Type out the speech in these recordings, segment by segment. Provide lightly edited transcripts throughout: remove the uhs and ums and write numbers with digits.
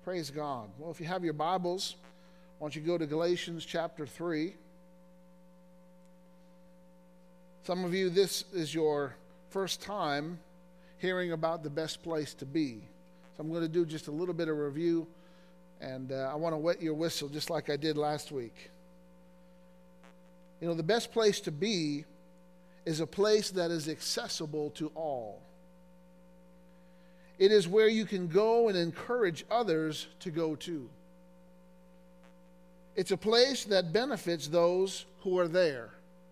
Praise God. Well, if you have your Bibles, why don't you go to Galatians chapter 3. Some of you, this is your first time hearing about the best place to be. So I'm going to do just a little bit of review, and I want to wet your whistle just like I did last week. You know, the best place to be is a place that is accessible to all. It is where you can go and encourage others to go to. It's a place that benefits those who are there.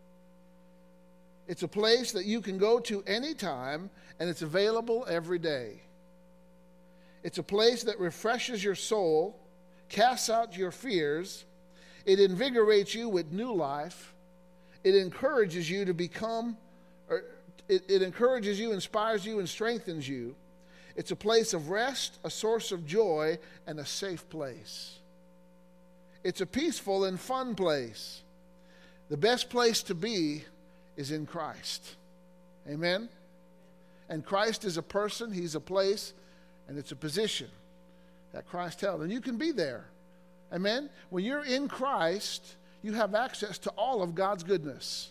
It's a place that you can go to anytime, and it's available every day. It's a place that refreshes your soul, casts out your fears. It invigorates you with new life. It encourages you to become, it encourages you, inspires you, and strengthens you. It's a place of rest, a source of joy, and a safe place. It's a peaceful and fun place. The best place to be is in Christ. Amen? And Christ is a person, he's a place, and it's a position that Christ held. And you can be there. Amen? When you're in Christ, you have access to all of God's goodness.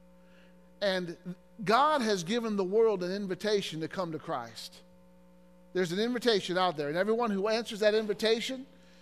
And God has given the world an invitation to come to Christ. There's an invitation out there, and everyone who answers that invitation,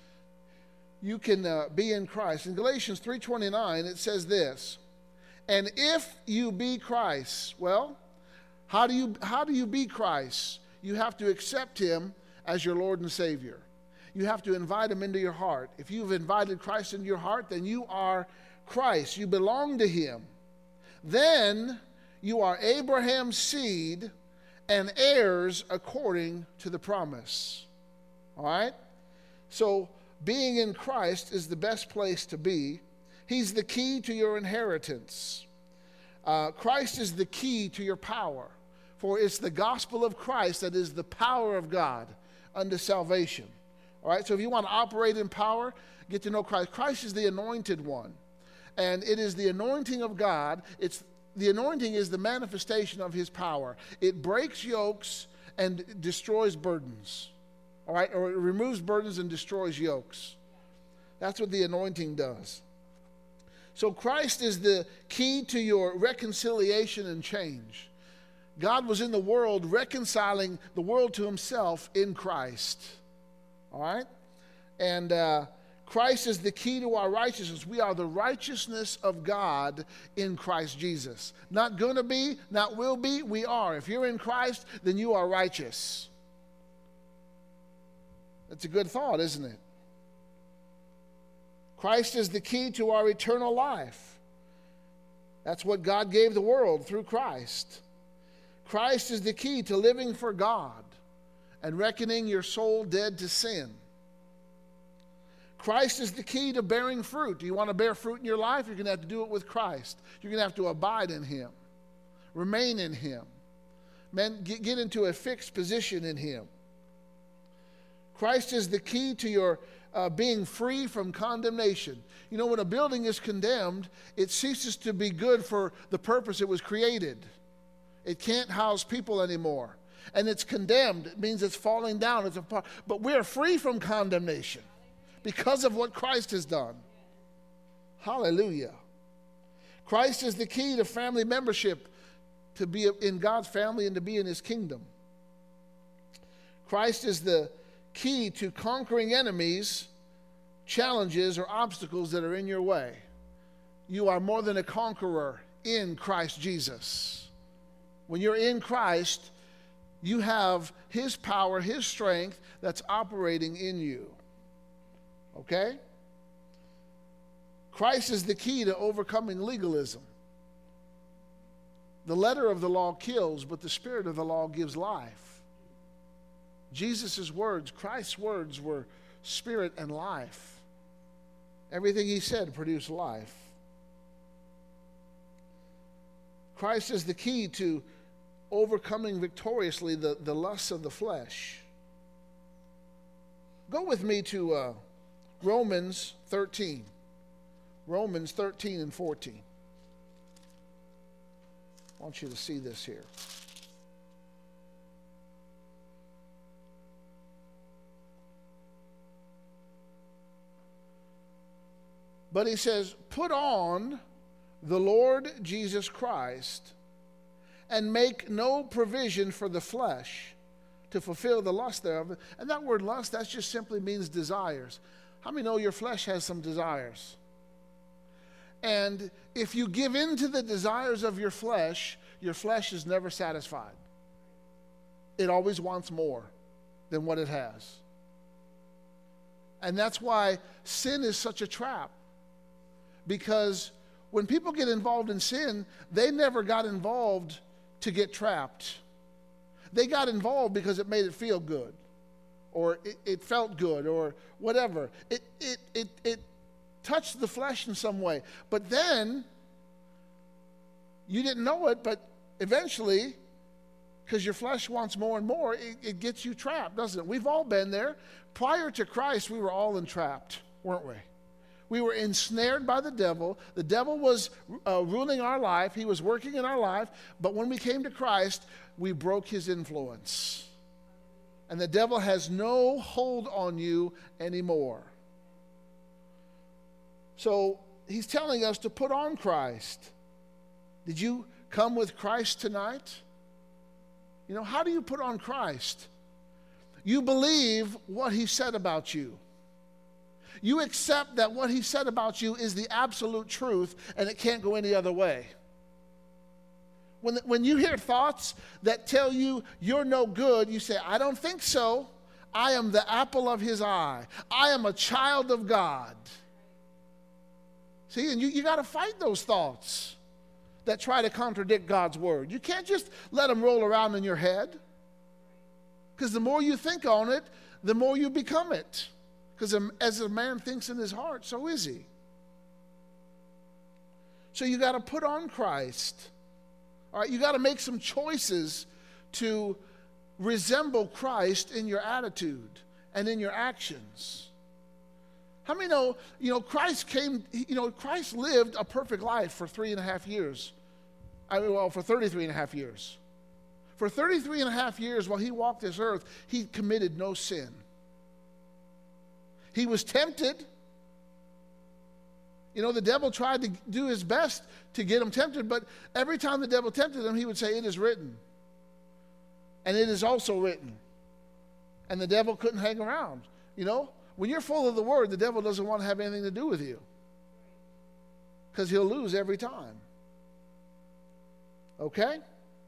you can be in Christ. In Galatians 3:29, it says this, and if you be Christ, well, how do you be Christ? You have to accept him as your Lord and Savior. You have to invite him into your heart. If you've invited Christ into your heart, then you are Christ. You belong to him. Then you are Abraham's seed and heirs according to the promise. All right? So being in Christ is the best place to be. He's the key to your inheritance. Christ is the key to your power. For it's the gospel of Christ that is the power of God unto salvation. All right? So if you want to operate in power, get to know Christ. Christ is the anointed one. And it is the anointing of God. The anointing is the manifestation of his power. It breaks yokes and destroys burdens. All right? Or it removes burdens and destroys yokes. That's what the anointing does. So Christ is the key to your reconciliation and change. God was in the world reconciling the world to himself in Christ. All right? And Christ is the key to our righteousness. We are the righteousness of God in Christ Jesus. Not going to be, not will be, we are. If you're in Christ, then you are righteous. That's a good thought, isn't it? Christ is the key to our eternal life. That's what God gave the world through Christ. Christ is the key to living for God and reckoning your soul dead to sin. Christ is the key to bearing fruit. Do you want to bear fruit in your life? You're going to have to do it with Christ. You're going to have to abide in him. Remain in him. Men, get into a fixed position in him. Christ is the key to your being free from condemnation. You know, when a building is condemned, it ceases to be good for the purpose it was created. It can't house people anymore. And it's condemned. It means it's falling down. But we're free from condemnation because of what Christ has done. Hallelujah. Christ is the key to family membership, to be in God's family and to be in his kingdom. Christ is the key to conquering enemies, challenges, or obstacles that are in your way. You are more than a conqueror in Christ Jesus. When you're in Christ, you have his power, his strength that's operating in you. Okay? Christ is the key to overcoming legalism. The letter of the law kills, but the spirit of the law gives life. Jesus' words, Christ's words, were spirit and life. Everything he said produced life. Christ is the key to overcoming victoriously the lusts of the flesh. Go with me to Romans 13. Romans 13 and 14. I want you to see this here. But he says, put on the Lord Jesus Christ and make no provision for the flesh to fulfill the lust thereof. And that word lust, that just simply means desires. How many know your flesh has some desires? And if you give in to the desires of your flesh is never satisfied. It always wants more than what it has. And that's why sin is such a trap. Because when people get involved in sin, they never got involved to get trapped. They got involved because it made it feel good, or it felt good, or whatever. It touched the flesh in some way. But then, you didn't know it, but eventually, because your flesh wants more and more, it gets you trapped, doesn't it? We've all been there. Prior to Christ, we were all entrapped, weren't we? We were ensnared by the devil. The devil was ruling our life. He was working in our life. But when we came to Christ, we broke his influence. And the devil has no hold on you anymore. So he's telling us to put on Christ. Did you come with Christ tonight? You know, how do you put on Christ? You believe what he said about you. You accept that what he said about you is the absolute truth and it can't go any other way. When you hear thoughts that tell you you're no good, you say, I don't think so. I am the apple of his eye. I am a child of God. See, and you got to fight those thoughts that try to contradict God's word. You can't just let them roll around in your head. Because the more you think on it, the more you become it. Because as a man thinks in his heart, so is he. So you got to put on Christ. All right, you got to make some choices to resemble Christ in your attitude and in your actions. How many know, Christ Christ lived a perfect life for 3.5 years. For 33.5 years. For 33.5 years while he walked this earth, he committed no sin. He was tempted. The devil tried to do his best to get him tempted, but every time the devil tempted him, he would say, it is written. And it is also written. And the devil couldn't hang around. When you're full of the word, the devil doesn't want to have anything to do with you. Because he'll lose every time. Okay?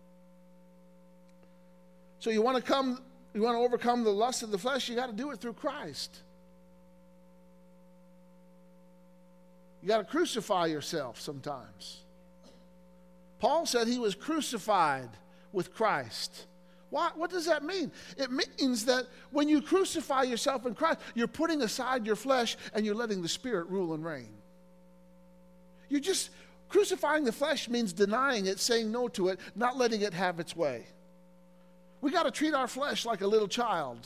So you want to overcome the lust of the flesh, you got to do it through Christ. You got to crucify yourself sometimes. Paul said he was crucified with Christ. What does that mean? It means that when you crucify yourself in Christ, you're putting aside your flesh and you're letting the Spirit rule and reign. Crucifying the flesh means denying it, saying no to it, not letting it have its way. We got to treat our flesh like a little child.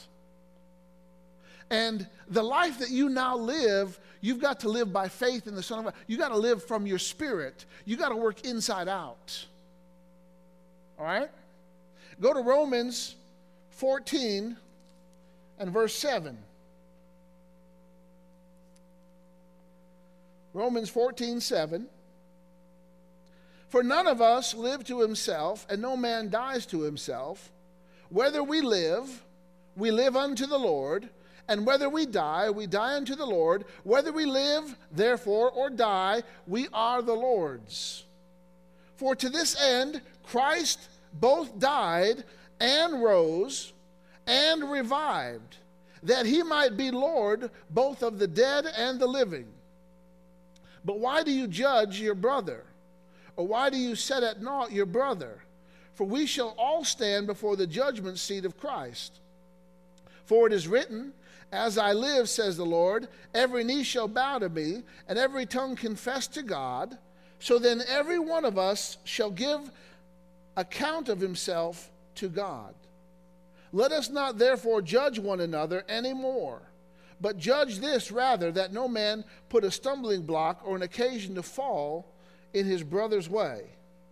And the life that you now live, you've got to live by faith in the Son of God. You got to live from your spirit. You got to work inside out. All right? Go to Romans 14 and verse 7. Romans 14:7. For none of us live to himself, and no man dies to himself. Whether we live unto the Lord, and whether we die unto the Lord. Whether we live, therefore, or die, we are the Lord's. For to this end Christ both died and rose and revived, that he might be Lord both of the dead and the living. But why do you judge your brother? Or why do you set at naught your brother? For we shall all stand before the judgment seat of Christ. For it is written, as I live, says the Lord, every knee shall bow to me, and every tongue confess to God. So then every one of us shall give account of himself to God. Let us not therefore judge one another any more, but judge this rather, that no man put a stumbling block or an occasion to fall in his brother's way.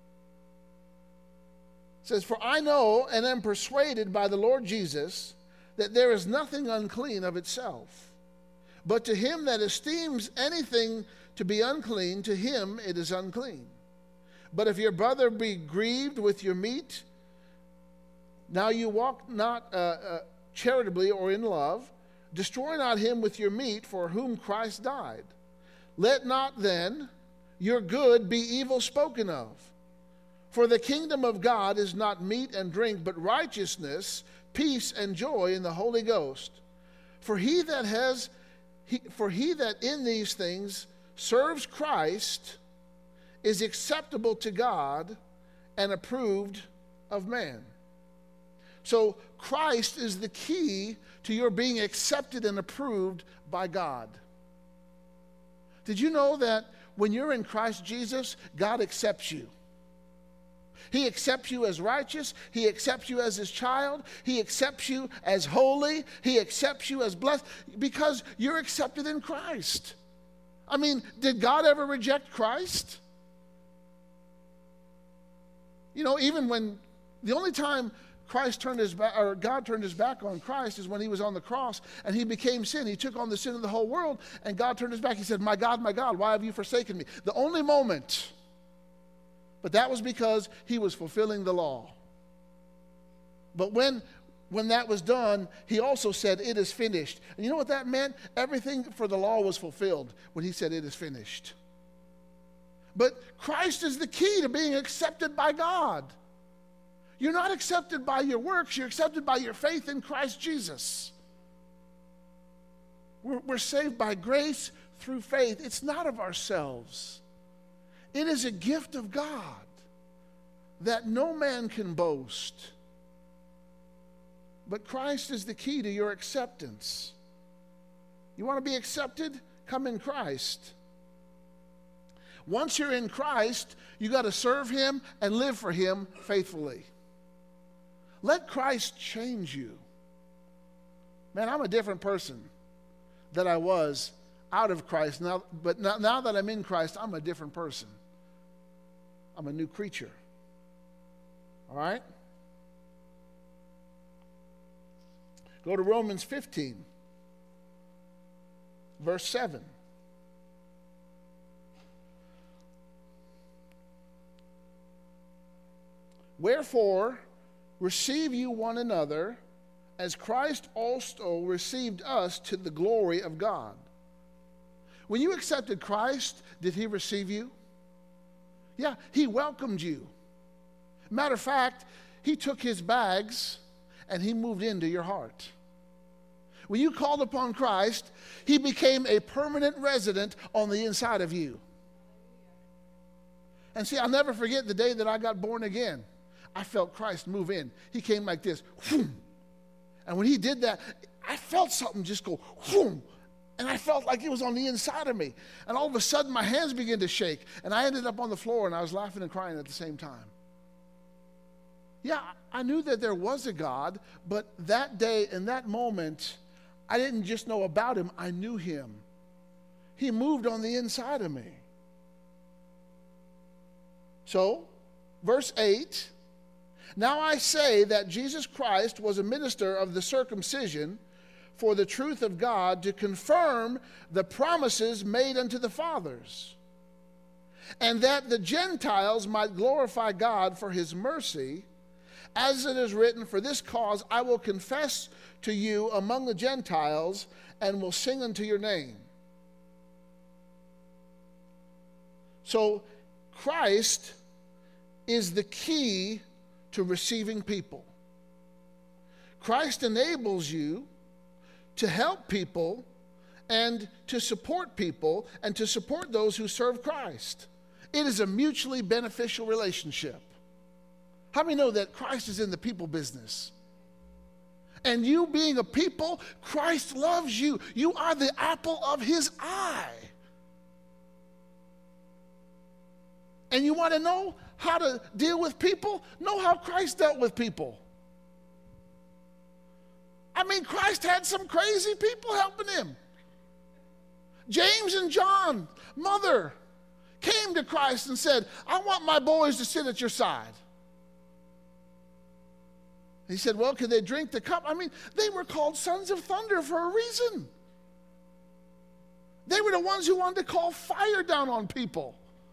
It says, for I know and am persuaded by the Lord Jesus that there is nothing unclean of itself, But to him that esteems anything to be unclean, to him it is unclean. But if your brother be grieved with your meat, now you walk not charitably or in love, destroy not him with your meat for whom Christ died. Let not then your good be evil spoken of. For the kingdom of God is not meat and drink, but righteousness, peace, and joy in the Holy Ghost. For he that in these things serves Christ is acceptable to God and approved of man. So Christ is the key to your being accepted and approved by God. Did you know that when you're in Christ Jesus, God accepts you? He accepts you as righteous. He accepts you as his child. He accepts you as holy. He accepts you as blessed because you're accepted in Christ. I mean, did God ever reject Christ? You know, even when the only time Christ turned his back, or God turned his back on Christ, is when he was on the cross and he became sin. He took on the sin of the whole world, and God turned his back. He said, my God, why have you forsaken me? The only moment. But that was because he was fulfilling the law. But when that was done, he also said, it is finished. And you know what that meant? Everything for the law was fulfilled when he said, it is finished. But Christ is the key to being accepted by God. You're not accepted by your works. You're accepted by your faith in Christ Jesus. We're saved by grace through faith. It's not of ourselves. It is a gift of God that no man can boast. But Christ is the key to your acceptance. You want to be accepted? Come in Christ. Once you're in Christ, you got to serve him and live for him faithfully. Let Christ change you. Man, I'm a different person than I was out of Christ. Now that I'm in Christ, I'm a different person. I'm a new creature. All right? Go to Romans 15, verse 7. Wherefore, receive you one another, as Christ also received us to the glory of God. When you accepted Christ, did he receive you? Yeah, he welcomed you. Matter of fact, he took his bags and he moved into your heart. When you called upon Christ, he became a permanent resident on the inside of you. And see, I'll never forget the day that I got born again. I felt Christ move in. He came like this. Whoom. And when he did that, I felt something just go whoom. And I felt like it was on the inside of me. And all of a sudden, my hands began to shake. And I ended up on the floor, and I was laughing and crying at the same time. Yeah, I knew that there was a God, but that day and that moment, I didn't just know about him, I knew him. He moved on the inside of me. So, verse 8, now I say that Jesus Christ was a minister of the circumcision for the truth of God, to confirm the promises made unto the fathers, and that the Gentiles might glorify God for his mercy, as it is written, for this cause I will confess to you among the Gentiles, and will sing unto your name. So Christ is the key to receiving people. Christ enables you to help people and to support people and to support those who serve Christ. It is a mutually beneficial relationship. How many know that Christ is in the people business? And you being a people, Christ loves you. You are the apple of his eye. And you want to know how to deal with people? Know how Christ dealt with people. I mean, Christ had some crazy people helping him. James and John, mother, came to Christ and said, I want my boys to sit at your side. He said, well, could they drink the cup? I mean, they were called sons of thunder for a reason. They were the ones who wanted to call fire down on people.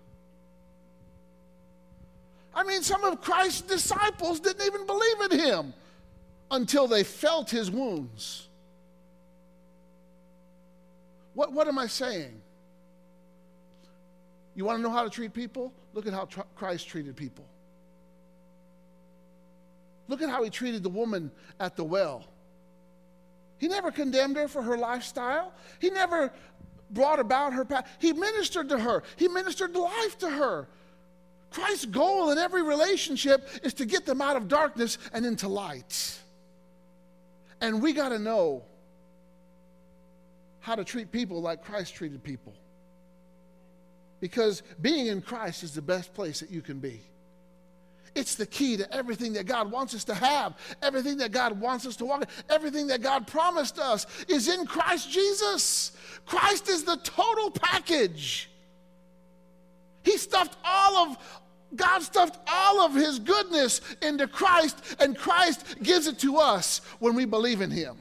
I mean, some of Christ's disciples didn't even believe in him until they felt his wounds. What am I saying? You want to know how to treat people? Look at how Christ treated people. Look at how he treated the woman at the well. He never condemned her for her lifestyle. He never brought about her path. He ministered to her. He ministered life to her. Christ's goal in every relationship is to get them out of darkness and into light. And we got to know how to treat people like Christ treated people. Because being in Christ is the best place that you can be. It's the key to everything that God wants us to have, everything that God wants us to walk in, everything that God promised us is in Christ Jesus. Christ is the total package. God stuffed all of his goodness into Christ, and Christ gives it to us when we believe in him.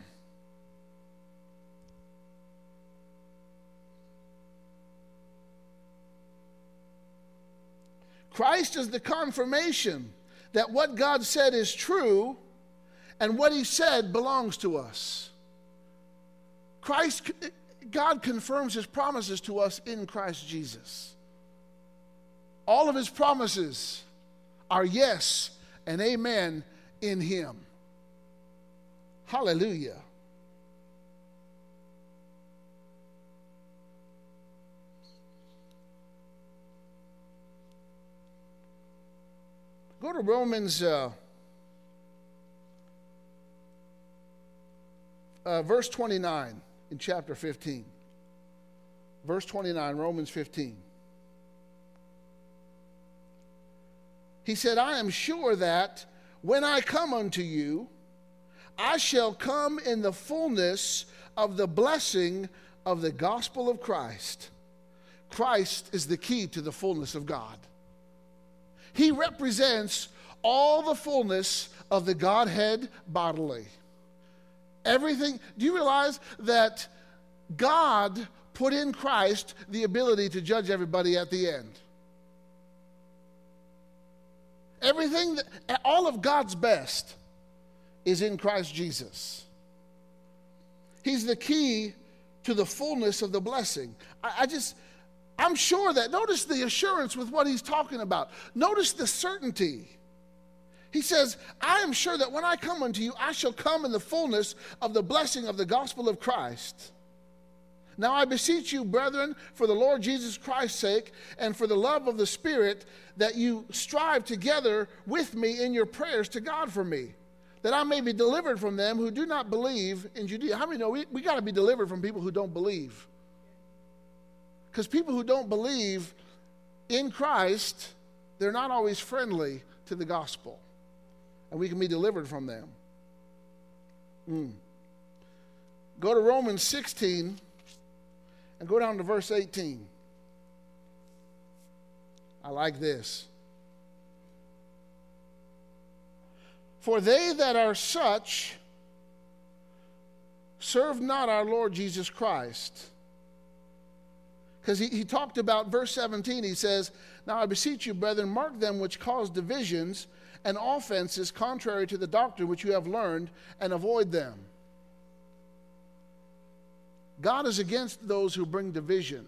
Christ is the confirmation that what God said is true and what he said belongs to us. God confirms his promises to us in Christ Jesus. All of his promises are yes and amen in him. Hallelujah. Go to Romans verse 29 in chapter 15. Verse 29, Romans 15. He said, I am sure that when I come unto you, I shall come in the fullness of the blessing of the gospel of Christ. Christ is the key to the fullness of God. He represents all the fullness of the Godhead bodily. Everything. Do you realize that God put in Christ the ability to judge everybody at the end? Everything, all of God's best is in Christ Jesus. He's the key to the fullness of the blessing. I'm sure that, notice the assurance with what he's talking about. Notice the certainty. He says, I am sure that when I come unto you, I shall come in the fullness of the blessing of the gospel of Christ. Now I beseech you, brethren, for the Lord Jesus Christ's sake, and for the love of the Spirit, that you strive together with me in your prayers to God for me, that I may be delivered from them who do not believe in Judea. How many know we got to be delivered from people who don't believe? Because people who don't believe in Christ, they're not always friendly to the gospel. And we can be delivered from them. Go to Romans 16 and go down to verse 18. I like this. For they that are such serve not our Lord Jesus Christ. Because he talked about verse 17, he says, Now I beseech you, brethren, mark them which cause divisions and offenses contrary to the doctrine which you have learned, and avoid them. God is against those who bring division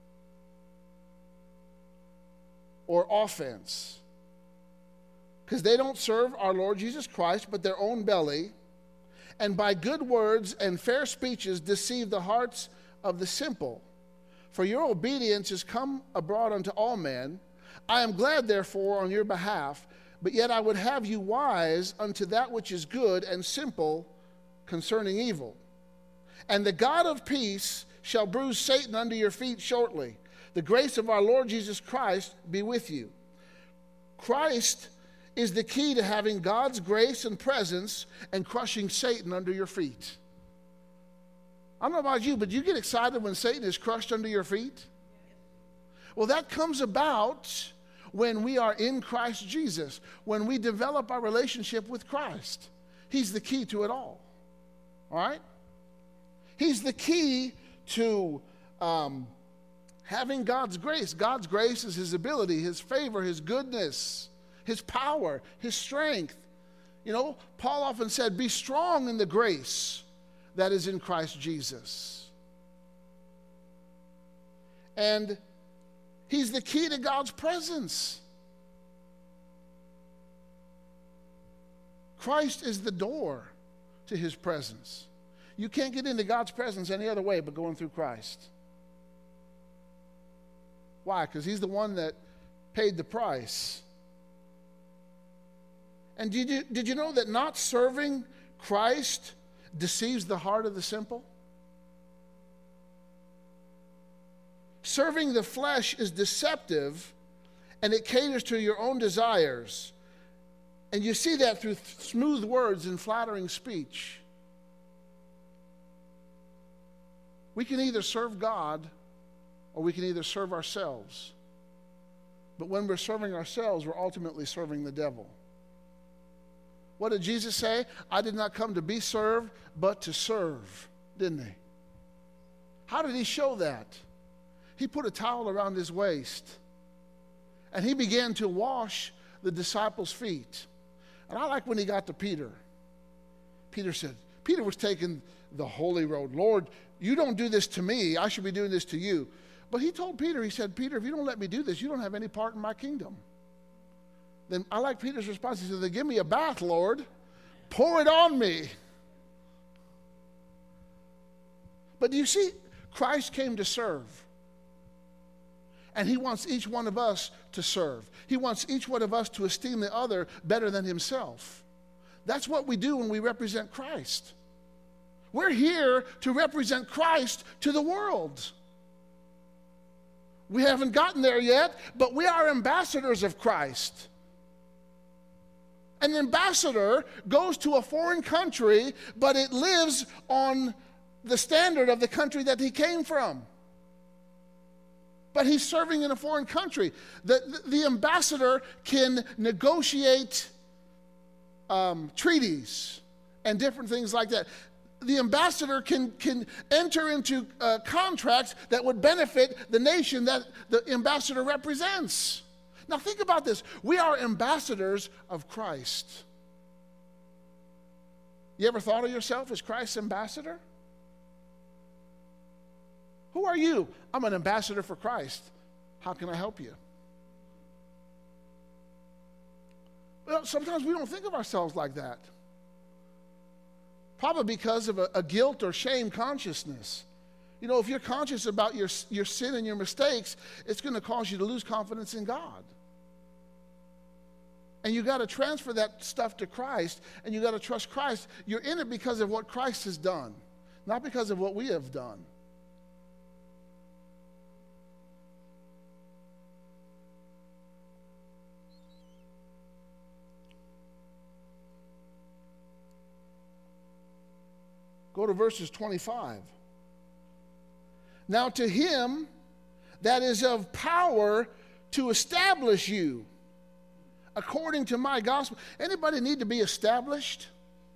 or offense, because they don't serve our Lord Jesus Christ, but their own belly, and by good words and fair speeches deceive the hearts of the simple. For your obedience is come abroad unto all men. I am glad, therefore, on your behalf, but yet I would have you wise unto that which is good, and simple concerning evil. And the God of peace shall bruise Satan under your feet shortly. The grace of our Lord Jesus Christ be with you. Christ is the key to having God's grace and presence and crushing Satan under your feet. I don't know about you, but do you get excited when Satan is crushed under your feet? Well, that comes about when we are in Christ Jesus, when we develop our relationship with Christ. He's the key to it all. All right? He's the key to having God's grace. God's grace is his ability, his favor, his goodness, his power, his strength. You know, Paul often said, be strong in the grace that is in Christ Jesus. And he's the key to God's presence. Christ is the door to his presence. You can't get into God's presence any other way but going through Christ. Why? Because he's the one that paid the price. And did you know that not serving Christ deceives the heart of the simple? Serving the flesh is deceptive, and it caters to your own desires. And you see that through smooth words and flattering speech. We can either serve God or we can either serve ourselves. But when we're serving ourselves, we're ultimately serving the devil. What did Jesus say? I did not come to be served, but to serve, didn't he? How did he show that? He put a towel around his waist, and he began to wash the disciples' feet. And I like when he got to Peter. Peter was taking the holy road. Lord, you don't do this to me. I should be doing this to you. But he told Peter, he said, Peter, if you don't let me do this, you don't have any part in my kingdom. Then I like Peter's response. He said, then give me a bath, Lord. Pour it on me. But do you see, Christ came to serve. And he wants each one of us to serve. He wants each one of us to esteem the other better than himself. That's what we do when we represent Christ. We're here to represent Christ to the world. We haven't gotten there yet, but we are ambassadors of Christ. An ambassador goes to a foreign country, but it lives on the standard of the country that he came from. But he's serving in a foreign country. The ambassador can negotiate treaties and different things like that. The ambassador can enter into contracts that would benefit the nation that the ambassador represents. Now think about this. We are ambassadors of Christ. You ever thought of yourself as Christ's ambassador? Who are you? I'm an ambassador for Christ. How can I help you? Well, sometimes we don't think of ourselves like that. Probably because of a guilt or shame consciousness. You know, if you're conscious about your sin and your mistakes, it's going to cause you to lose confidence in God. And you got to transfer that stuff to Christ, and you got to trust Christ. You're in it because of what Christ has done, not because of what we have done. Go to verses 25. Now to him that is of power to establish you according to my gospel. Anybody need to be established?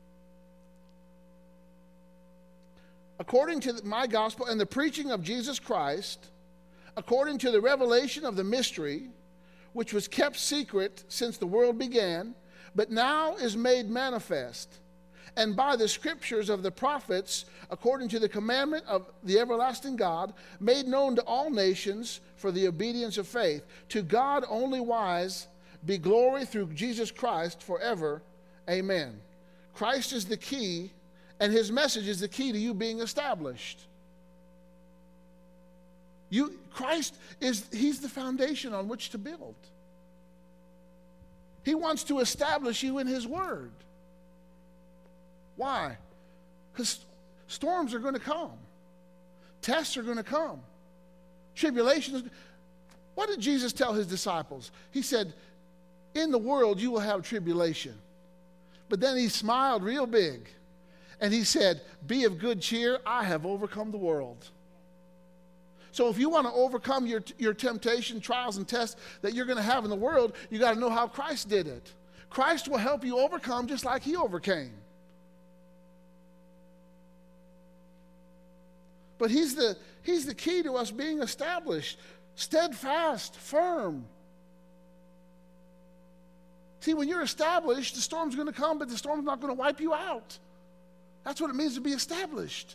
According to my gospel and the preaching of Jesus Christ, according to the revelation of the mystery, which was kept secret since the world began, but now is made manifest, and by the scriptures of the prophets, according to the commandment of the everlasting God, made known to all nations for the obedience of faith. To God only wise be glory through Jesus Christ forever. Amen. Christ is the key, and his message is the key to you being established. Christ he's the foundation on which to build. He wants to establish you in his word. Why? Because storms are going to come. Tests are going to come. Tribulations. What did Jesus tell his disciples? He said, in the world you will have tribulation. But then he smiled real big. And he said, be of good cheer. I have overcome the world. So if you want to overcome your temptation, trials, and tests that you're going to have in the world, you got to know how Christ did it. Christ will help you overcome just like he overcame. But he's the key to us being established, steadfast, firm. See, when you're established, the storm's going to come, but the storm's not going to wipe you out. That's what it means to be established.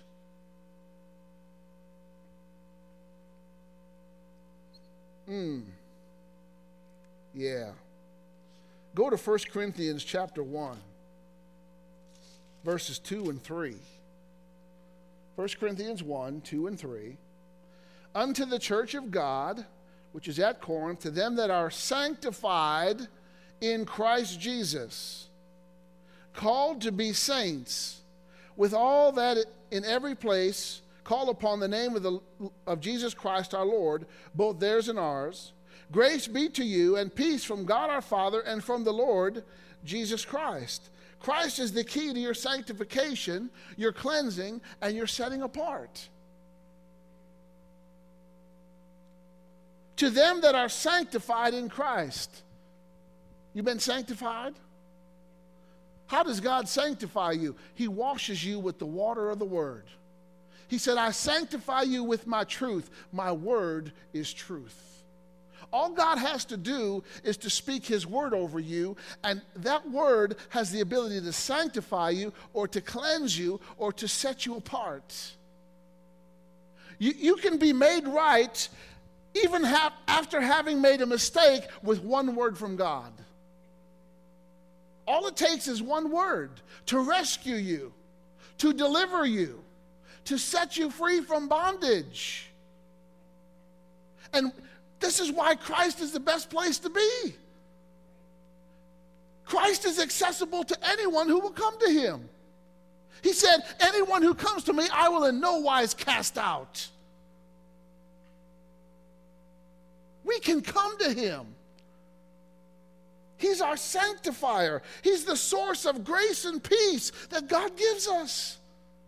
Yeah. Go to 1 Corinthians chapter 1, verses 2 and 3. 1 Corinthians 1, 2 and 3. Unto the church of God, which is at Corinth, to them that are sanctified in Christ Jesus, called to be saints, with all that in every place call upon the name of Jesus Christ our Lord, both theirs and ours. Grace be to you and peace from God our Father and from the Lord Jesus Christ. Christ is the key to your sanctification, your cleansing, and your setting apart. To them that are sanctified in Christ. You've been sanctified? How does God sanctify you? He washes you with the water of the Word. He said, I sanctify you with my truth. My word is truth. All God has to do is to speak His word over you, and that word has the ability to sanctify you or to cleanse you or to set you apart. You can be made right even after having made a mistake with one word from God. All it takes is one word to rescue you, to deliver you, to set you free from bondage. And this is why Christ is the best place to be. Christ is accessible to anyone who will come to Him. He said, anyone who comes to me, I will in no wise cast out. We can come to Him. He's our sanctifier. He's the source of grace and peace that God gives us.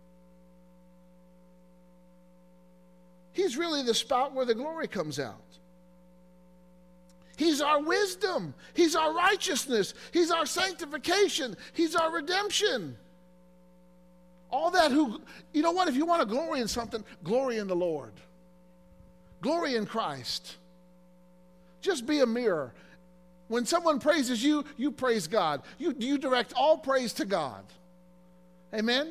He's really the spout where the glory comes out. He's our wisdom. He's our righteousness. He's our sanctification. He's our redemption. All that you know what? If you want to glory in something, glory in the Lord. Glory in Christ. Just be a mirror. When someone praises you, you praise God. You direct all praise to God. Amen?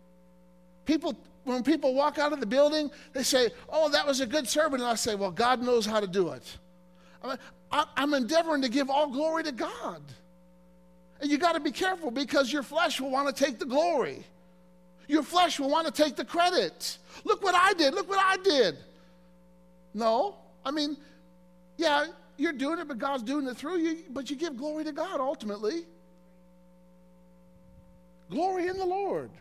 When people walk out of the building, they say, oh, that was a good sermon. And I say, well, God knows how to do it. I'm endeavoring to give all glory to God. And you got to be careful because your flesh will want to take the glory. Your flesh will want to take the credit. Look what I did. Look what I did. No. Yeah, you're doing it, but God's doing it through you. But you give glory to God ultimately. Glory in the Lord.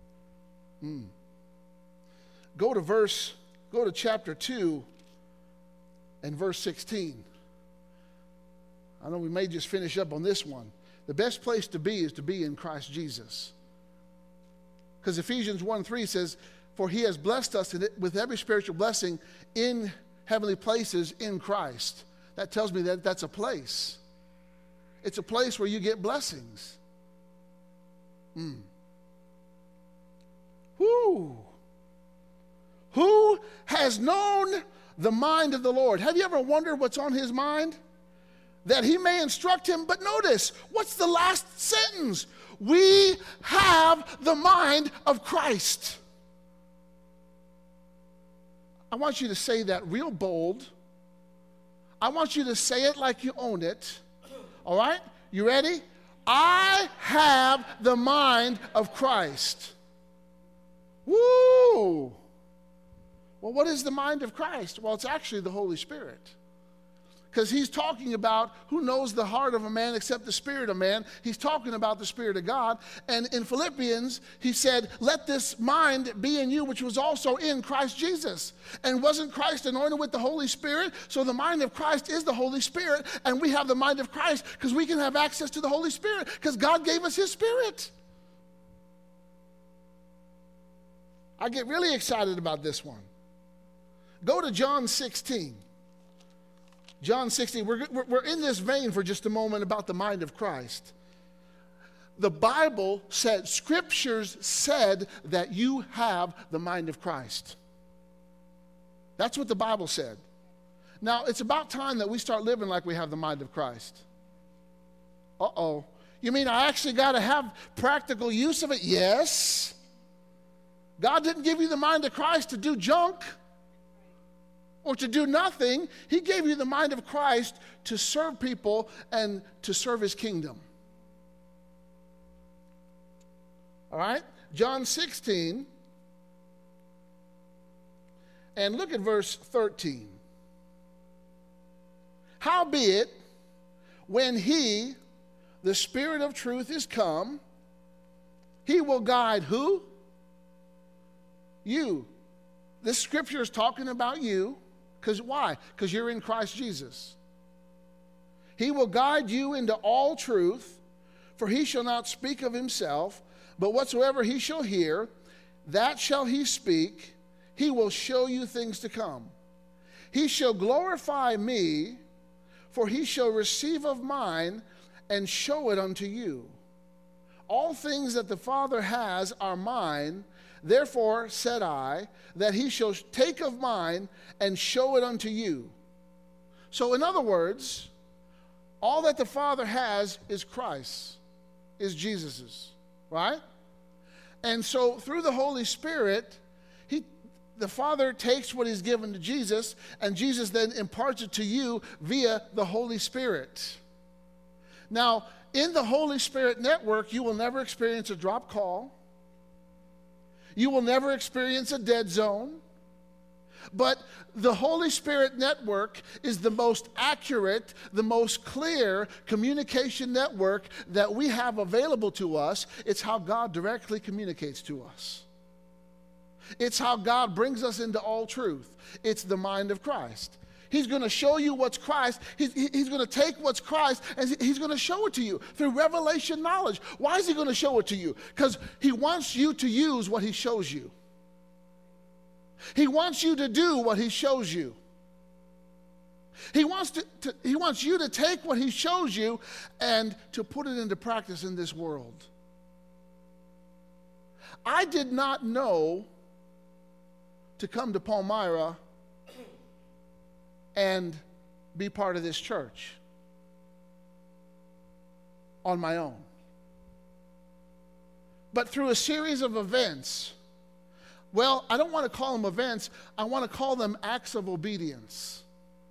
Go to chapter 2 and verse 16. I know we may just finish up on this one. The best place to be is to be in Christ Jesus. Because Ephesians 1:3 says, for He has blessed us with every spiritual blessing in heavenly places in Christ. That tells me that that's a place. It's a place where you get blessings. Woo! Who has known the mind of the Lord? Have you ever wondered what's on His mind? That He may instruct him. But notice, what's the last sentence? We have the mind of Christ. I want you to say that real bold. I want you to say it like you own it. All right? You ready? I have the mind of Christ. Woo! Well, what is the mind of Christ? Well, it's actually the Holy Spirit. Because He's talking about who knows the heart of a man except the spirit of man. He's talking about the Spirit of God. And in Philippians, he said, let this mind be in you, which was also in Christ Jesus. And wasn't Christ anointed with the Holy Spirit? So the mind of Christ is the Holy Spirit. And we have the mind of Christ because we can have access to the Holy Spirit because God gave us His Spirit. I get really excited about this one. Go to John 16. John 16, we're in this vein for just a moment about the mind of Christ. The Bible said, Scriptures said that you have the mind of Christ. That's what the Bible said. Now, it's about time that we start living like we have the mind of Christ. Uh-oh. You mean I actually got to have practical use of it? Yes. God didn't give you the mind of Christ to do junk or to do nothing. He gave you the mind of Christ to serve people and to serve his kingdom. All right? John 16, and look at verse 13. Howbeit, when he, the Spirit of truth, is come, he will guide who? You. This scripture is talking about you. Because why? Because you're in Christ Jesus. He will guide you into all truth, for he shall not speak of himself, but whatsoever he shall hear, that shall he speak. He will show you things to come. He shall glorify me, for he shall receive of mine and show it unto you. All things that the Father has are mine. Therefore said I, that he shall take of mine and show it unto you. So in other words, all that the Father has is Christ, is Jesus's, right? And so through the Holy Spirit, the Father takes what he's given to Jesus, and Jesus then imparts it to you via the Holy Spirit. Now, in the Holy Spirit network, you will never experience a drop call. You will never experience a dead zone. But the Holy Spirit network is the most accurate, the most clear communication network that we have available to us. It's how God directly communicates to us. It's how God brings us into all truth. It's the mind of Christ. He's going to show you what's Christ. He's going to take what's Christ and he's going to show it to you through revelation knowledge. Why is he going to show it to you? Because he wants you to use what he shows you. He wants you to do what he shows you. He wants you to take what he shows you and to put it into practice in this world. I did not know to come to Palmyra and be part of this church on my own. But through a series of events, well, I don't want to call them events, I want to call them acts of obedience.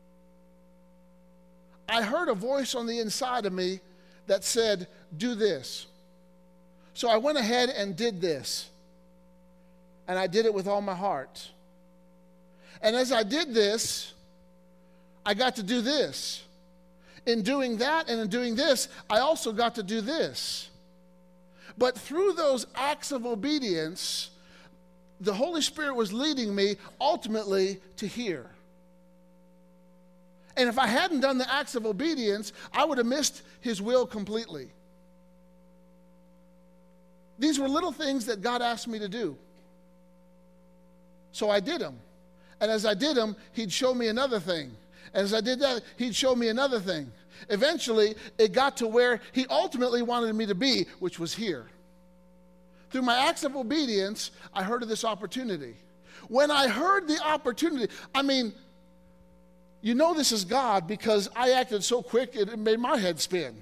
I heard a voice on the inside of me that said, do this. So I went ahead and did this. And I did it with all my heart. And as I did this, I got to do this. In doing that and in doing this, I also got to do this. But through those acts of obedience, the Holy Spirit was leading me ultimately to here. And if I hadn't done the acts of obedience, I would have missed his will completely. These were little things that God asked me to do. So I did them. And as I did them, he'd show me another thing. And as I did that, he'd show me another thing. Eventually, it got to where he ultimately wanted me to be, which was here. Through my acts of obedience, I heard of this opportunity. When I heard the opportunity, I mean, you know this is God because I acted so quick it made my head spin.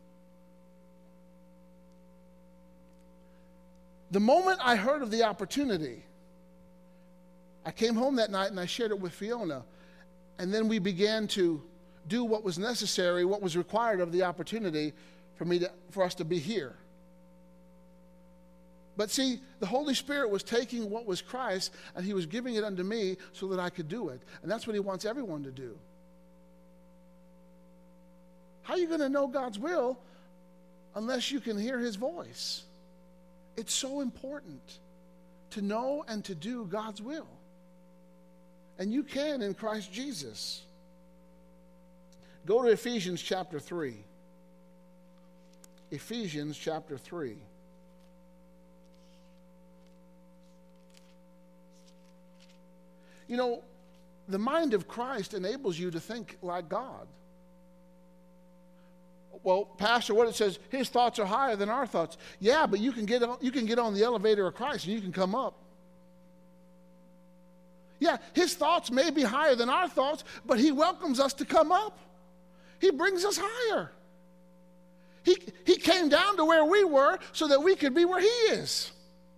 The moment I heard of the opportunity, I came home that night and I shared it with Fiona. And then we began to do what was necessary, what was required of the opportunity for us to be here. But see, the Holy Spirit was taking what was Christ and he was giving it unto me so that I could do it. And that's what he wants everyone to do. How are you going to know God's will unless you can hear his voice? It's so important to know and to do God's will. And you can in Christ Jesus. Go to Ephesians chapter 3. Ephesians chapter 3. You know, the mind of Christ enables you to think like God. Well, Pastor, what it says, his thoughts are higher than our thoughts. Yeah, but you can get on the elevator of Christ and you can come up. Yeah, Yeah, his thoughts may be higher than our thoughts, but he welcomes us to come up. He brings us higher. He came down to where we were so that we could be where he is.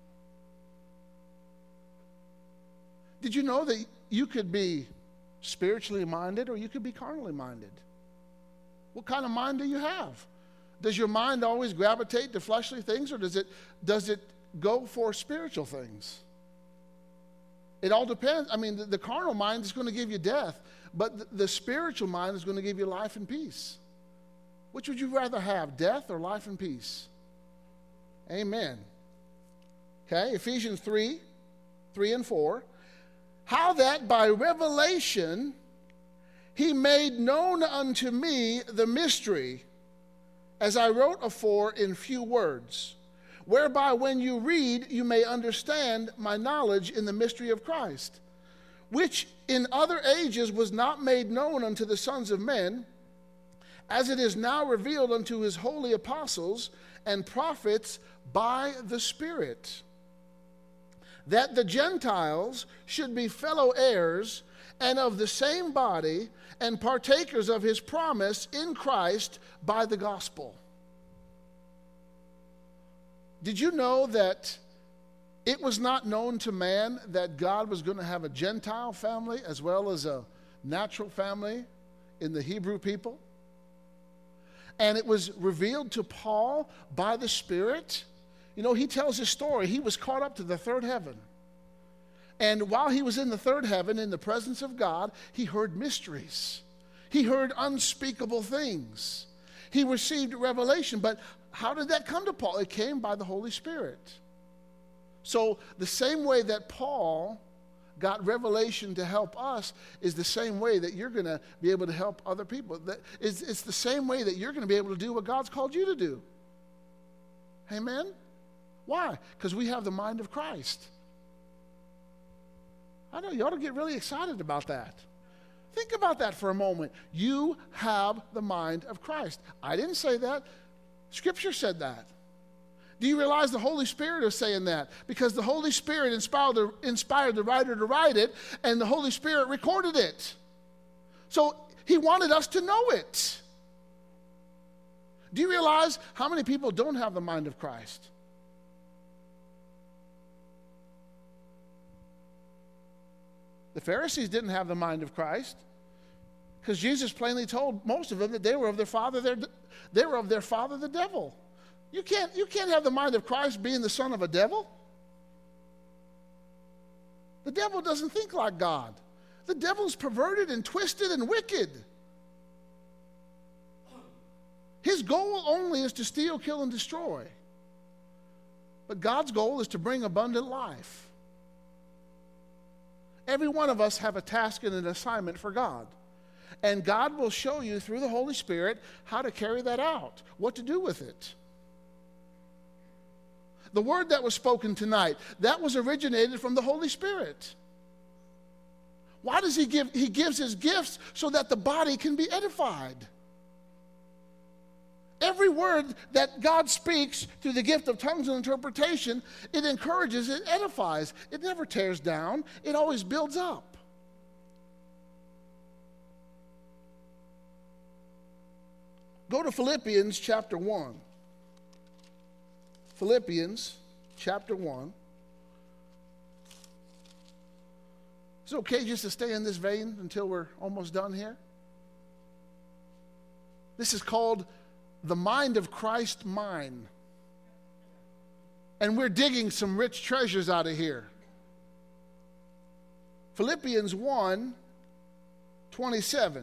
Did you know that you could be spiritually minded or you could be carnally minded? What kind of mind do you have? Does your mind always gravitate to fleshly things, or does it go for spiritual things? It all depends. I mean, the carnal mind is going to give you death, but the spiritual mind is going to give you life and peace. Which would you rather have, death or life and peace? Amen. Okay, Ephesians 3:3-4. How that by revelation he made known unto me the mystery, as I wrote afore in few words, whereby when you read you may understand my knowledge in the mystery of Christ, which in other ages was not made known unto the sons of men, as it is now revealed unto his holy apostles and prophets by the Spirit, that the Gentiles should be fellow heirs and of the same body and partakers of his promise in Christ by the gospel. Did you know that it was not known to man that God was going to have a Gentile family as well as a natural family in the Hebrew people? And it was revealed to Paul by the Spirit. You know, he tells his story. He was caught up to the third heaven. And while he was in the third heaven, in the presence of God, he heard mysteries. He heard unspeakable things. He received revelation. But how did that come to Paul? It came by the Holy Spirit. So the same way that Paul got revelation to help us is the same way that you're going to be able to help other people. It's the same way that you're going to be able to do what God's called you to do. Amen? Why? Because we have the mind of Christ. I know you ought to get really excited about that. Think about that for a moment. You have the mind of Christ. I didn't say that. Scripture said that. Do you realize the Holy Spirit is saying that? Because the Holy Spirit inspired the writer to write it, and the Holy Spirit recorded it. So he wanted us to know it. Do you realize how many people don't have the mind of Christ? The Pharisees didn't have the mind of Christ because Jesus plainly told most of them that they were of their father the devil. You can't have the mind of Christ being the son of a devil. The devil doesn't think like God. The devil's perverted and twisted and wicked. His goal only is to steal, kill, and destroy. But God's goal is to bring abundant life. Every one of us have a task and an assignment for God. And God will show you through the Holy Spirit how to carry that out, what to do with it. The word that was spoken tonight, that was originated from the Holy Spirit. Why does he give? He gives his gifts so that the body can be edified. Every word that God speaks through the gift of tongues and interpretation, it encourages, it edifies. It never tears down. It always builds up. Go to Philippians chapter 1. Philippians chapter 1. Is it okay just to stay in this vein until we're almost done here? This is called the mind of Christ mine. And we're digging some rich treasures out of here. Philippians 1:27.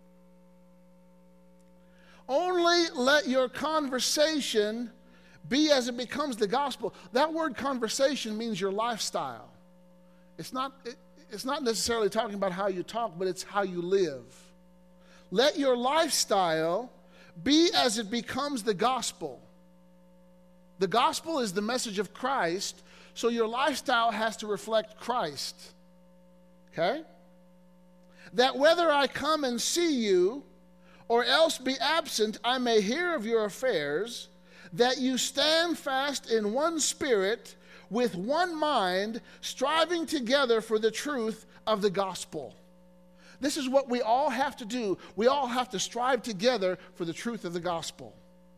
Only let your conversation be as it becomes the gospel. That word conversation means your lifestyle. It's not necessarily talking about how you talk, but it's how you live. Let your lifestyle be as it becomes the gospel. The gospel is the message of Christ, so your lifestyle has to reflect Christ. Okay? That whether I come and see you or else be absent, I may hear of your affairs, that you stand fast in one spirit, with one mind, striving together for the truth of the gospel. This is what we all have to do. We all have to strive together for the truth of the gospel.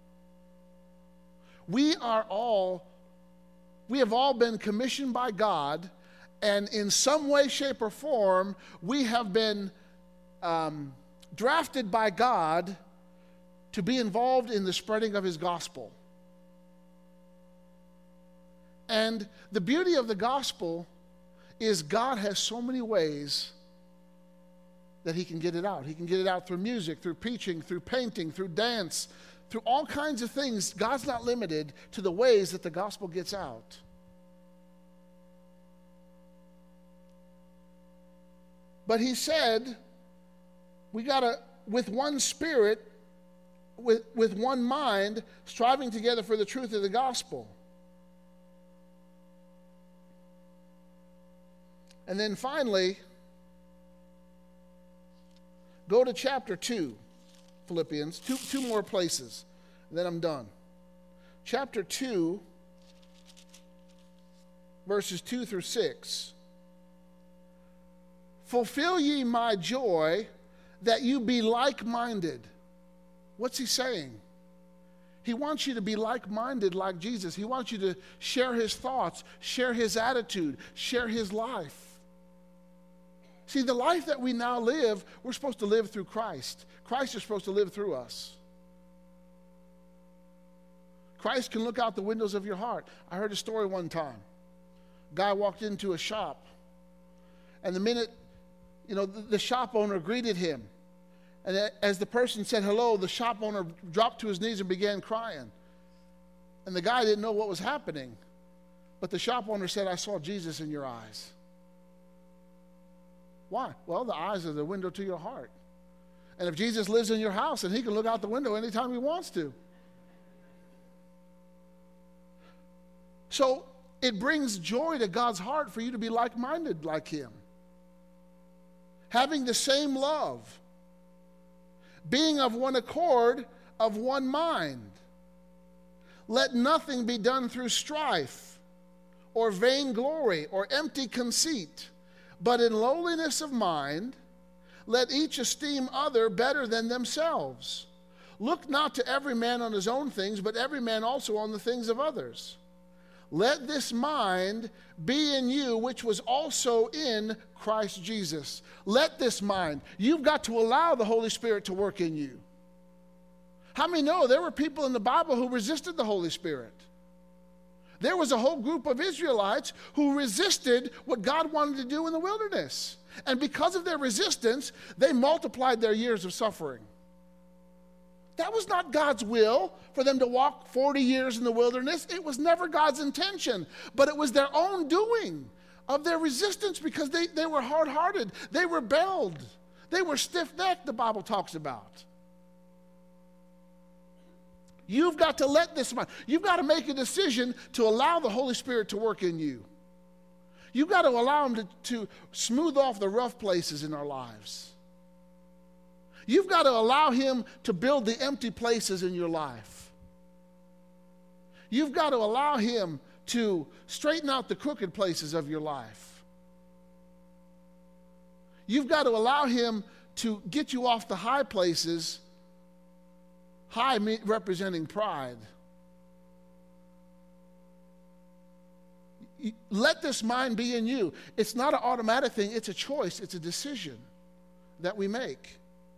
We have all been commissioned by God, and in some way, shape, or form, we have been drafted by God to be involved in the spreading of his gospel. And the beauty of the gospel is God has so many ways that he can get it out. He can get it out through music, through preaching, through painting, through dance, through all kinds of things. God's not limited to the ways that the gospel gets out. But he said, we got to, with one spirit, with one mind, striving together for the truth of the gospel. And then finally, go to chapter 2, Philippians, two more places, and then I'm done. Chapter 2, verses 2 through 6. Fulfill ye my joy, that you be like-minded. What's he saying? He wants you to be like-minded like Jesus. He wants you to share his thoughts, share his attitude, share his life. See, the life that we now live, we're supposed to live through Christ. Christ is supposed to live through us. Christ can look out the windows of your heart. I heard a story one time. A guy walked into a shop, and the minute, the shop owner greeted him, and as the person said hello, the shop owner dropped to his knees and began crying. And the guy didn't know what was happening, but the shop owner said, I saw Jesus in your eyes. Why? Well, the eyes are the window to your heart. And if Jesus lives in your house, then he can look out the window anytime he wants to. So it brings joy to God's heart for you to be like-minded like him. Having the same love. Being of one accord, of one mind. Let nothing be done through strife, or vainglory, or empty conceit, but in lowliness of mind, let each esteem other better than themselves. Look not to every man on his own things, but every man also on the things of others. Let this mind be in you, which was also in Christ Jesus. Let this mind. You've got to allow the Holy Spirit to work in you. How many know there were people in the Bible who resisted the Holy Spirit? There was a whole group of Israelites who resisted what God wanted to do in the wilderness. And because of their resistance, they multiplied their years of suffering. That was not God's will for them to walk 40 years in the wilderness. It was never God's intention, but it was their own doing of their resistance because they were hard-hearted. They rebelled. They were stiff-necked, the Bible talks about. You've got to let this mind. You've got to make a decision to allow the Holy Spirit to work in you. You've got to allow him to smooth off the rough places in our lives. You've got to allow him to build the empty places in your life. You've got to allow him to straighten out the crooked places of your life. You've got to allow him to get you off the high places, high representing pride. Let this mind be in you. It's not an automatic thing. It's a choice. It's a decision that we make.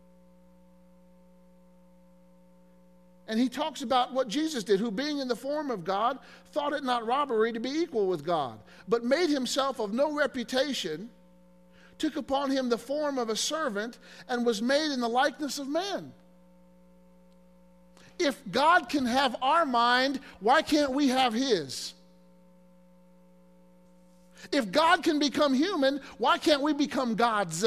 And he talks about what Jesus did, who being in the form of God, thought it not robbery to be equal with God, but made himself of no reputation, took upon him the form of a servant, and was made in the likeness of men. If God can have our mind, why can't we have his? If God can become human, why can't we become God's?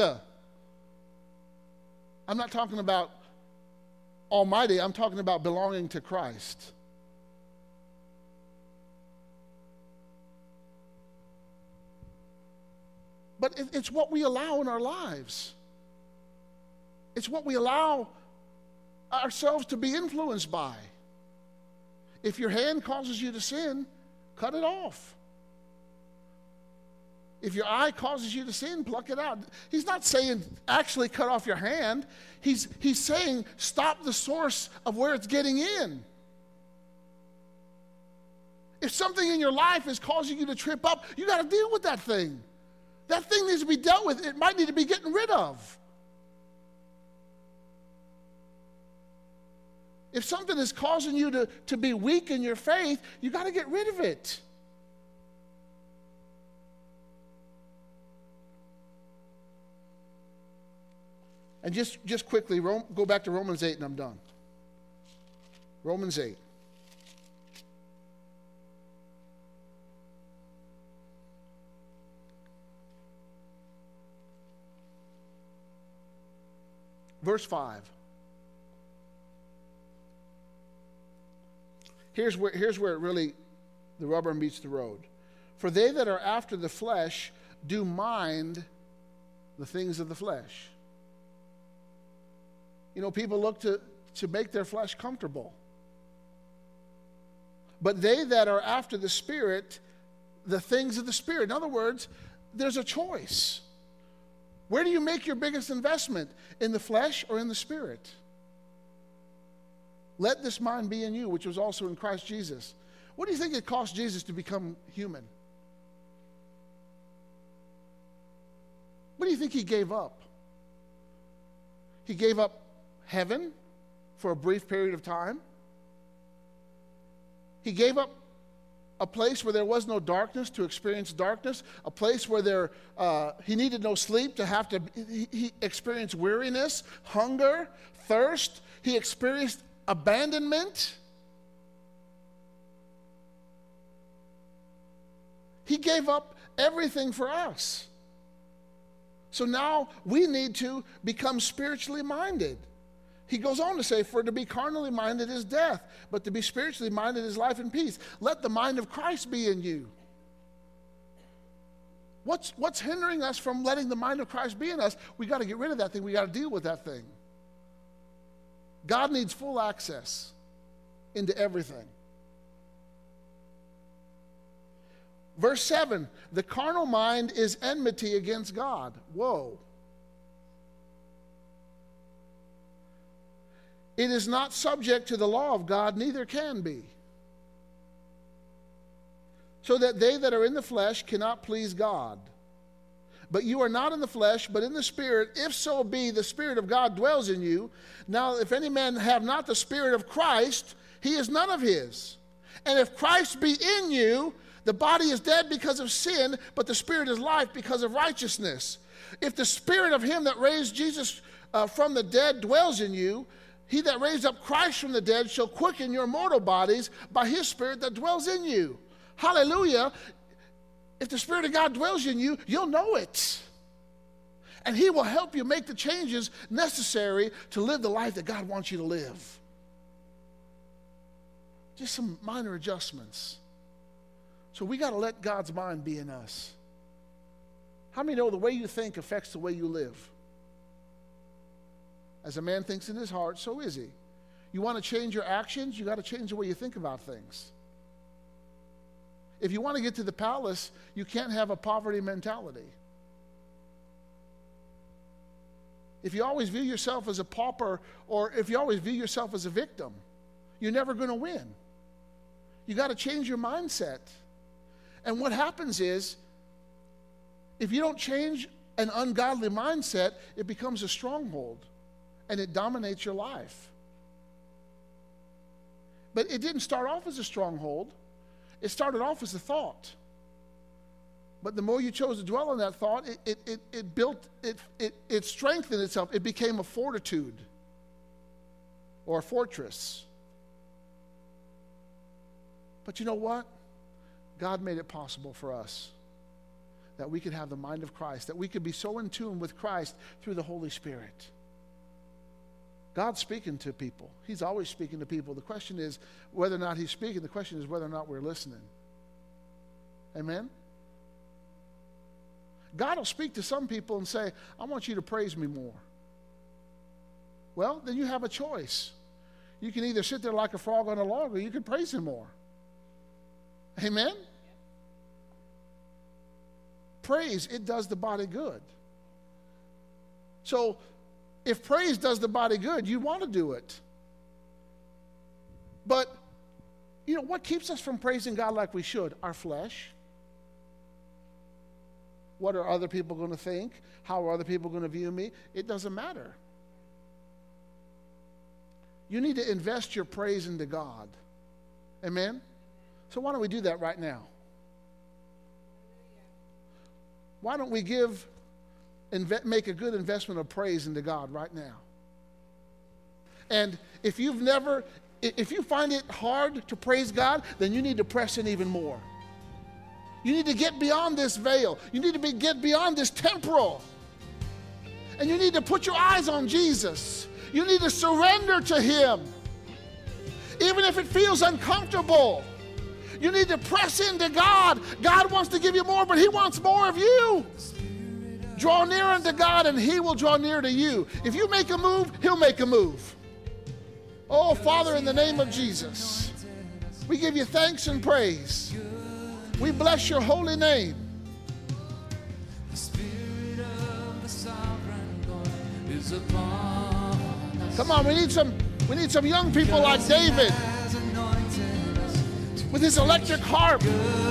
I'm not talking about Almighty, I'm talking about belonging to Christ. But it's what we allow in our lives. It's what we allow ourselves to be influenced by. If your hand causes you to sin, cut it off. If your eye causes you to sin, pluck it out. He's not saying actually cut off your hand. He's saying stop the source of where it's getting in. If something in your life is causing you to trip up, you got to deal with that thing. That thing needs to be dealt with. It might need to be getting rid of. If something is causing you to be weak in your faith, you got to get rid of it. And just quickly, go back to Romans 8 and I'm done. Romans 8. Verse 5. Here's where it really, the rubber meets the road. For they that are after the flesh do mind the things of the flesh. You know, people look to make their flesh comfortable. But they that are after the Spirit, the things of the Spirit. In other words, there's a choice. Where do you make your biggest investment? In the flesh or in the Spirit? Let this mind be in you, which was also in Christ Jesus. What do you think it cost Jesus to become human? What do you think he gave up? He gave up heaven for a brief period of time. He gave up a place where there was no darkness to experience darkness, a place where he needed no sleep to have to, he experienced weariness, hunger, thirst. He experienced abandonment. He gave up everything for us. So now we need to become spiritually minded. He goes on to say, for to be carnally minded is death, but to be spiritually minded is life and peace. Let the mind of Christ be in you. What's hindering us from letting the mind of Christ be in us? We got to get rid of that thing. We got to deal with that thing. God needs full access into everything. Verse 7, the carnal mind is enmity against God. Whoa. It is not subject to the law of God, neither can be. So that they that are in the flesh cannot please God. But you are not in the flesh, but in the Spirit, if so be the Spirit of God dwells in you. Now, if any man have not the Spirit of Christ, he is none of his. And if Christ be in you, the body is dead because of sin, but the Spirit is life because of righteousness. If the Spirit of him that raised Jesus from the dead dwells in you, he that raised up Christ from the dead shall quicken your mortal bodies by his Spirit that dwells in you. Hallelujah. If the Spirit of God dwells in you, you'll know it. And he will help you make the changes necessary to live the life that God wants you to live. Just some minor adjustments. So we got to let God's mind be in us. How many know the way you think affects the way you live? As a man thinks in his heart, so is he. You want to change your actions, you got to change the way you think about things. If you want to get to the palace, you can't have a poverty mentality. If you always view yourself as a pauper, or if you always view yourself as a victim, you're never going to win. You got to change your mindset. And what happens is, if you don't change an ungodly mindset, it becomes a stronghold, and it dominates your life. But it didn't start off as a stronghold. It started off as a thought. But the more you chose to dwell on that thought, it strengthened itself. It became a fortitude or a fortress. But you know what? God made it possible for us that we could have the mind of Christ, that we could be so in tune with Christ through the Holy Spirit. God's speaking to people. He's always speaking to people. The question is whether or not he's speaking. The question is whether or not we're listening. Amen? God will speak to some people and say, I want you to praise me more. Well, then you have a choice. You can either sit there like a frog on a log, or you can praise him more. Amen? praise, it does the body good. So if praise does the body good, you want to do it. But, you know, what keeps us from praising God like we should? Our flesh. What are other people going to think? How are other people going to view me? It doesn't matter. You need to invest your praise into God. Amen? So why don't we do that right now? Why don't we make a good investment of praise into God right now? And if you find it hard to praise God, then you need to press in even more. You need to get beyond this veil. You need to get beyond this temporal. And you need to put your eyes on Jesus. You need to surrender to Him. Even if it feels uncomfortable, you need to press into God. God wants to give you more, but He wants more of you. Draw near unto God, and He will draw near to you. If you make a move, He'll make a move. Oh, Father, in the name of Jesus, we give you thanks and praise. We bless your holy name. The Spirit of the Sovereign God is upon us. Come on, we need some young people like David with his electric harp.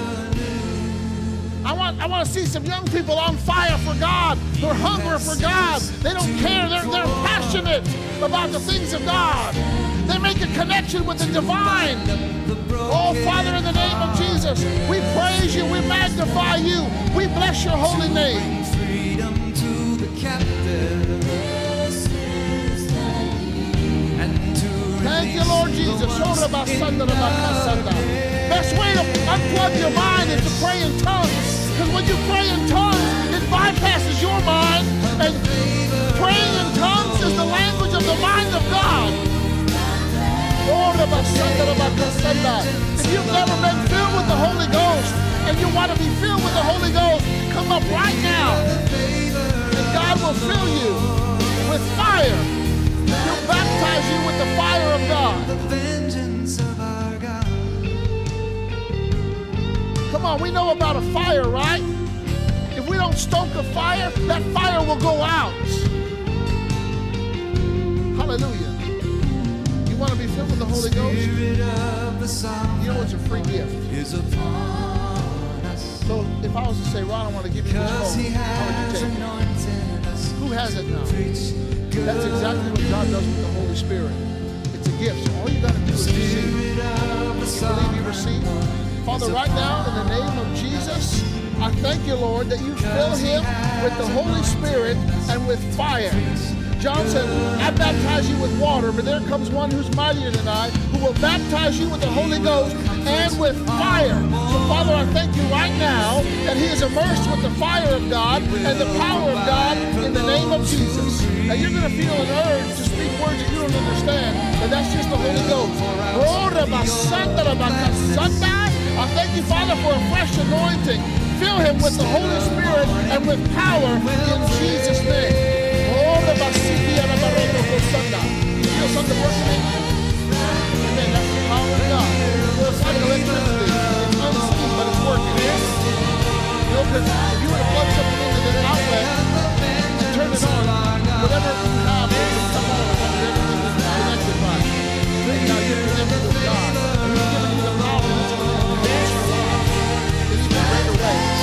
I want to see some young people on fire for God. They're hungry for God. They don't care. They're passionate about the things of God. They make a connection with the divine. Oh, Father, in the name of Jesus, we praise you. We magnify you. We bless your holy name. Freedom to the captive. Thank you, Lord Jesus. Best way to unplug your mind is to pray in tongues. Because when you pray in tongues, it bypasses your mind. And praying in tongues is the language of the mind of God. If you've never been filled with the Holy Ghost and you want to be filled with the Holy Ghost, come up right now. And God will fill you with fire. He'll baptize you with the fire of God. The vengeance of our God. Come on, we know about a fire, right? If we don't stoke a fire, that fire will go out. Hallelujah. You want to be filled with the Holy Ghost? You know it's a free gift. So if I was to say, Ron, I want to give you this phone, how would you take it? Who has it now? That's exactly what God does with the Holy Spirit. It's a gift. So all you got to do is receive. You believe you receive? Father, right now, in the name of Jesus, I thank you, Lord, that you fill him with the Holy Spirit and with fire. John said, I baptize you with water, but there comes one who's mightier than I, who will baptize you with the Holy Ghost and with fire. So, Father, I thank you right now that he is immersed with the fire of God and the power of God in the name of Jesus. Now, you're going to feel an urge to speak words that you don't understand, but that's just the Holy Ghost. I thank you, Father, for a fresh anointing. Fill him with the Holy Spirit and with power in Jesus' name. You feel something working? Amen. That's the power of God. It's like electricity. It's unseen, but it's working. You know, because if you were to plug something into this outlet and turn it on, whatever you have will come on. Everything is connected by it. Now you're connected with God. And he's giving you the power to change your life in even greater ways.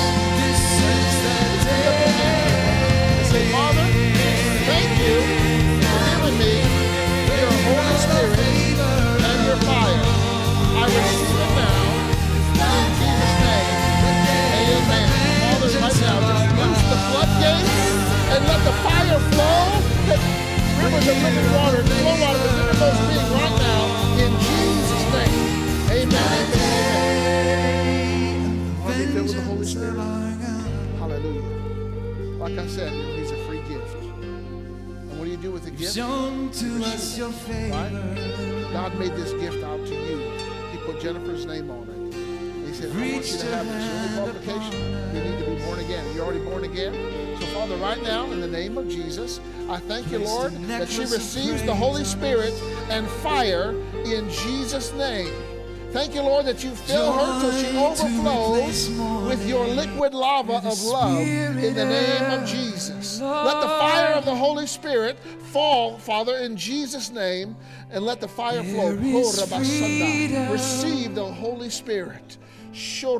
Say, Father, thank you for giving me your Holy Spirit and your fire. I receive it now in Jesus' name. Amen. Father, right now, just loose the floodgates and let the fire flow. Let rivers of living water flow out of the innermost being right now in Jesus' name. Amen. Amen. Are we filled with the Holy Spirit? Hallelujah. Like I said, he's a free gift. What do you do with the gift? Shown to us your favor. Right? God made this gift out to you. He put Jennifer's name on it. He said, I want you to have this only qualification. You need to be born again. Are you already born again? So, Father, right now, in the name of Jesus, I thank you, Lord, that she receives the Holy Spirit and fire in Jesus' name. Thank you, Lord, that you fill her till she overflows with your liquid lava of love in the name of Jesus. Let the fire of the Holy Spirit fall, Father, in Jesus' name, and let the fire flow. Receive the Holy Spirit. Where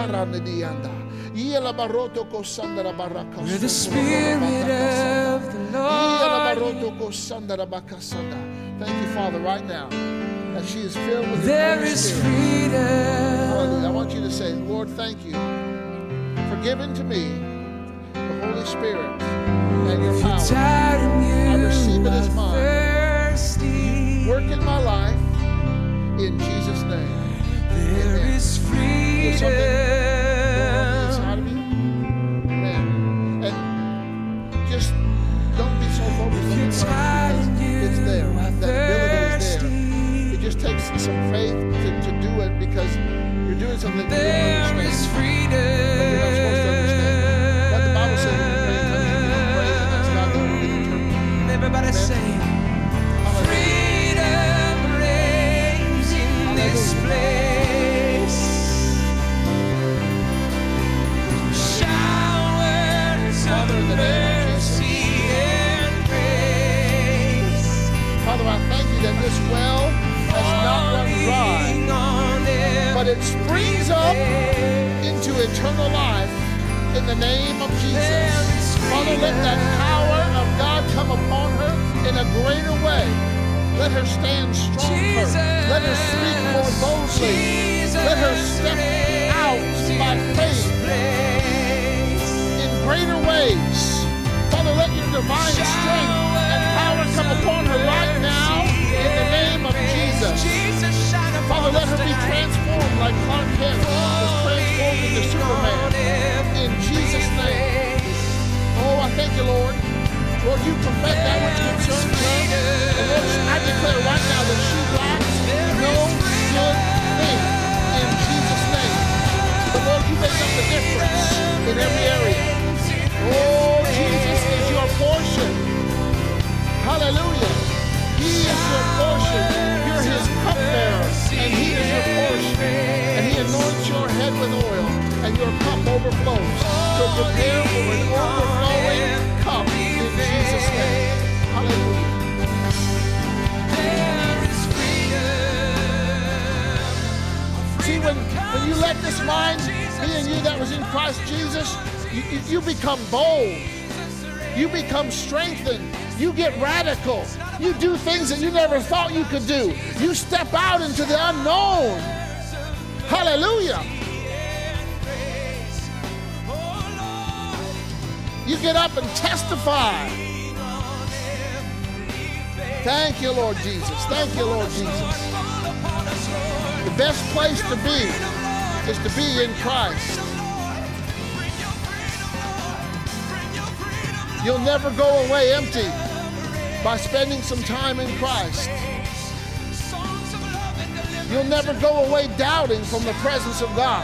the Spirit of the Lord, thank you, Father, right now, that she is filled with there the Holy is Spirit. freedom. Hallelujah. I want you to say, Lord, thank you for giving to me the Holy Spirit and your power. Tired and I receive it as you are mine. thirsty. Work in my life in Jesus' name. There Amen. is There's something going on the freedom. inside of you. Amen. And just don't be so focused on the Tired words, and because it's there. you are That ability is there. thirsty. It just takes some faith to do it, because you're doing something that you don't There is understand. freedom. But you're not supposed to understand. But the Bible says when you pray in tongues, you can pray and ask God that will get interpreted. Everybody Amen. say, Hallelujah. freedom reigns in this place. Showers Father, in of the name of Jesus. mercy and grace. Father, I thank you that this well has not run dry, Falling on but it springs up into eternal life in the name of Jesus. Father, let that power of God come upon her in a greater way. Let her stand stronger. Let her speak more boldly. Let her step out by faith in greater ways. Father, let your divine strength and power come upon her right now in the name of Jesus. Father, let her be transformed like Clark Kent was transformed into Superman. In Jesus' name. Oh, I thank you, Lord. Lord, you perfect that which concerns her. And Lord, I declare right now that she lacks no good thing in Jesus' name. But Lord, you make up the difference in every area. Oh, Jesus is your portion. Hallelujah. He is your portion. You're his cupbearer, and he is your portion. And he anoints your head with oil, and your cup overflows. So prepare for an overflowing cup in Jesus' name. Hallelujah. See, when you let this mind be in you that was in Christ Jesus, you become bold. You become strengthened. You get radical. You do things that you never thought you could do. You step out into the unknown. Hallelujah. You get up and testify. Thank you, Lord Jesus. Thank you, Lord Jesus. The best place to be is to be in Christ. You'll never go away empty by spending some time in Christ. You'll never go away doubting from the presence of God.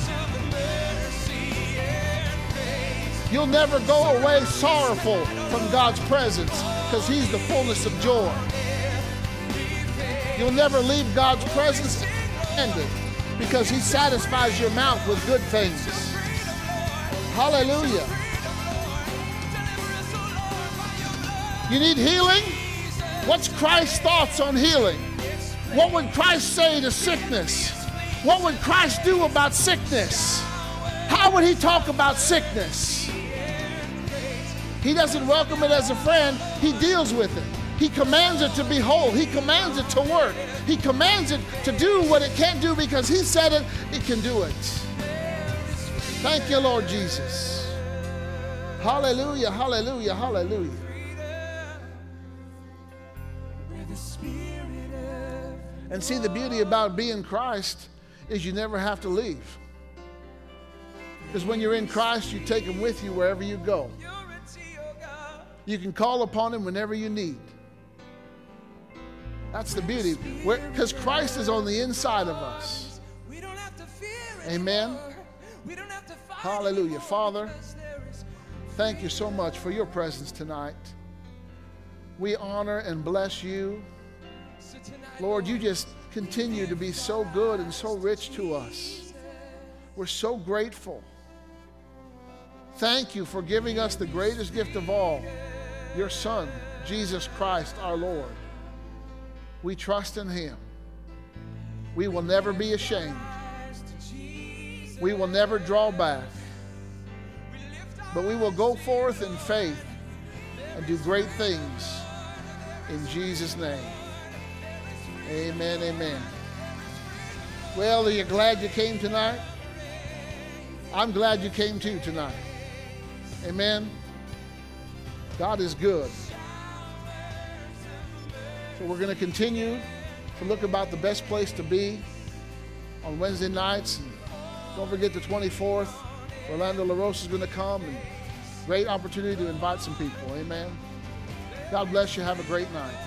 You'll never go away sorrowful from God's presence, because he's the fullness of joy. You'll never leave God's presence empty, because he satisfies your mouth with good things. Hallelujah. You need healing? What's Christ's thoughts on healing? What would Christ say to sickness? What would Christ do about sickness? How would he talk about sickness? He doesn't welcome it as a friend. He deals with it. He commands it to be whole. He commands it to work. He commands it to do what it can't do, because he said it, it can do it. Thank you, Lord Jesus. Hallelujah, hallelujah, hallelujah. And see, the beauty about being Christ is you never have to leave. Because when you're in Christ, you take him with you wherever you go. You can call upon him whenever you need. That's the beauty. Because Christ is on the inside of us. Amen. Hallelujah. Father, thank you so much for your presence tonight. We honor and bless you. Lord, you just continue to be so good and so rich to us. We're so grateful. Thank you for giving us the greatest gift of all, your Son, Jesus Christ, our Lord. We trust in him. We will never be ashamed. We will never draw back. But we will go forth in faith and do great things in Jesus' name. Amen, amen. Well, are you glad you came tonight? I'm glad you came too tonight. Amen. God is good. So we're going to continue to look about the best place to be on Wednesday nights. And don't forget the 24th. Orlando LaRosa is going to come, and great opportunity to invite some people. Amen. God bless you. Have a great night.